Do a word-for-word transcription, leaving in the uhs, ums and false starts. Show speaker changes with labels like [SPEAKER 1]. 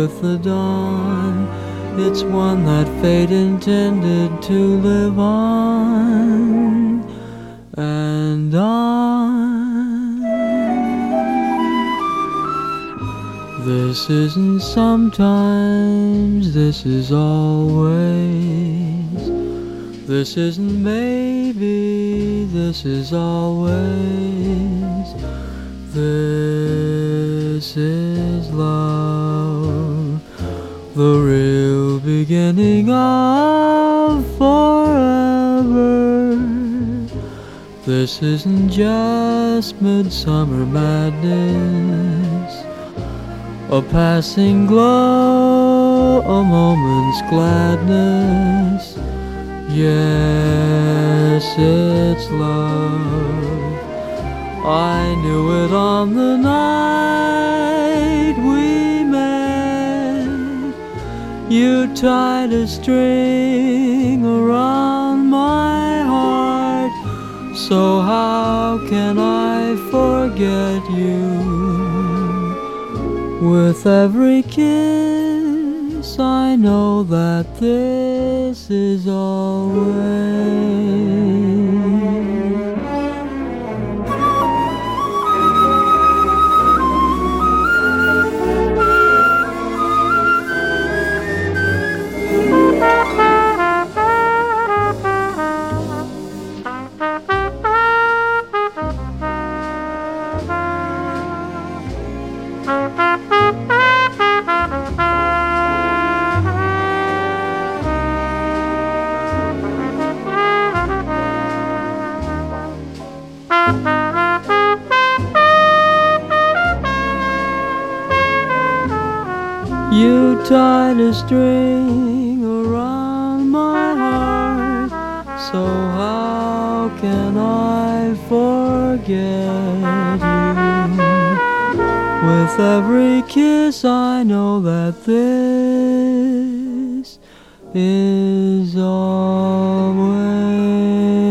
[SPEAKER 1] with the dawn. It's one that fate intended to live on and on. This isn't sometimes, this is always. This isn't maybe, this is always. This is love, the real beginning of forever. This isn't just midsummer madness, a passing glow, a moment's gladness. Yes, it's love. I knew it on the night we met. You tied a string around my heart, so how can I forget you? With every kiss I know that this is always. You tied a string around my heart, so how can I forget you? With every kiss I know that this is always.